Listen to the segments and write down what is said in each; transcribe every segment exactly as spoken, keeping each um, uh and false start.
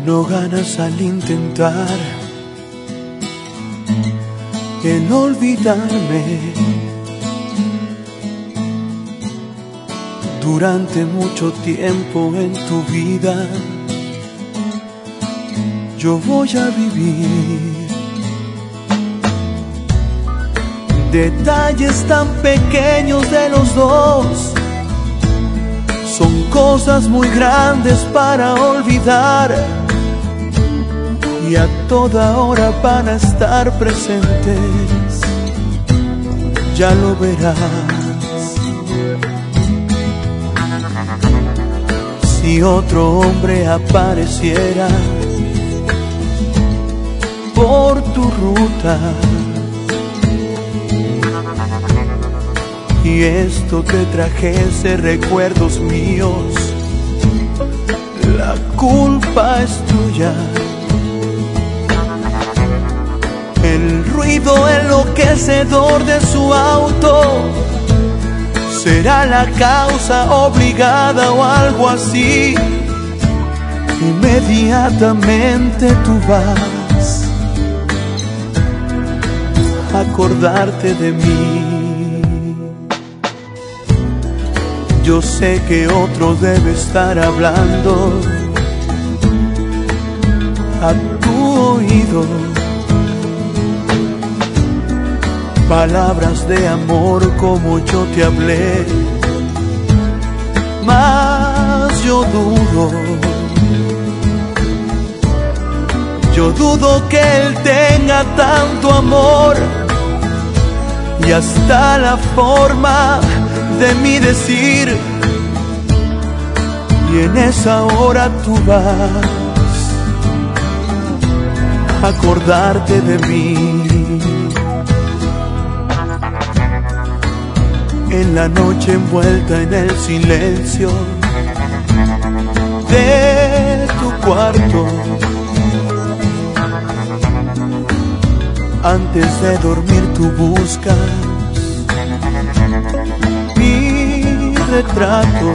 No ganas al intentar el olvidarme. Durante mucho tiempo en tu vida yo voy a vivir detalles tan pequeños de los dos. Son cosas muy grandes para olvidar y a toda hora van a estar presentes. Ya lo verás. Si otro hombre apareciera por tu ruta y esto te trajese recuerdos míos, la culpa es tuya. El ruido enloquecedor de su auto será la causa obligada o algo así. Inmediatamente tú vas a acordarte de mí. Yo sé que otro debe estar hablando a tu oído palabras de amor como yo te hablé, mas yo dudo, yo dudo que él tenga tanto amor y hasta la forma de mí decir. Y en esa hora tú vas a acordarte de mí. En la noche envuelta en el silencio de tu cuarto, antes de dormir tú buscas mi retrato.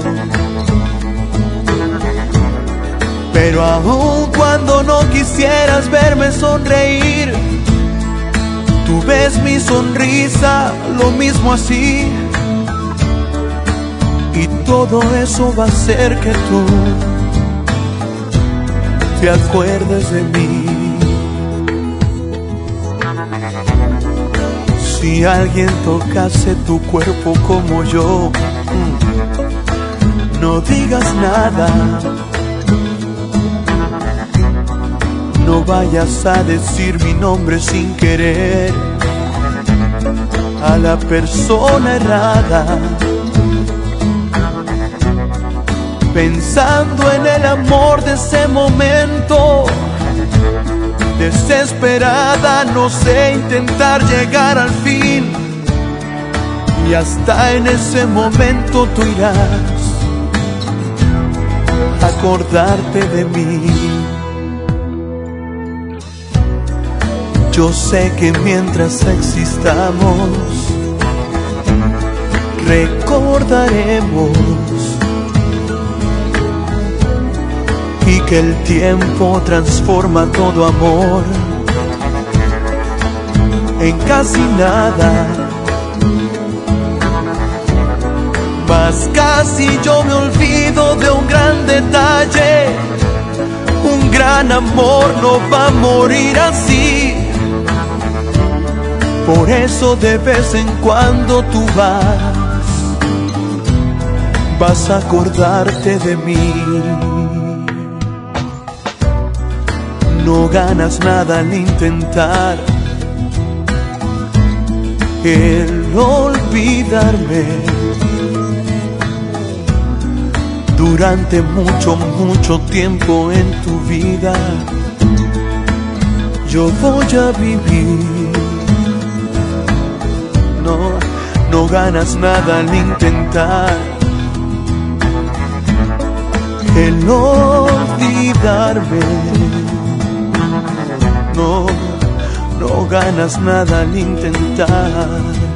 Pero aun cuando no quisieras verme sonreír, tú ves mi sonrisa lo mismo así. Y todo eso va a hacer que tú te acuerdes de mí. Si alguien tocase tu cuerpo como yo, no digas nada. No vayas a decir mi nombre sin querer a la persona errada. Pensando en el amor de ese momento, desesperada, no sé, intentar llegar al fin. Y hasta en ese momento tú irás a acordarte de mí. Yo sé que mientras existamos recordaremos, y que el tiempo transforma todo amor en casi nada. Mas casi yo me olvido de un gran detalle. Un gran amor no va a morir así. Por eso de vez en cuando tú vas, vas a acordarte de mí. No ganas nada al intentar el olvidarme. Durante mucho, mucho tiempo en tu vida yo voy a vivir. No, no ganas nada al intentar el olvidarme. No, no ganas nada al intentar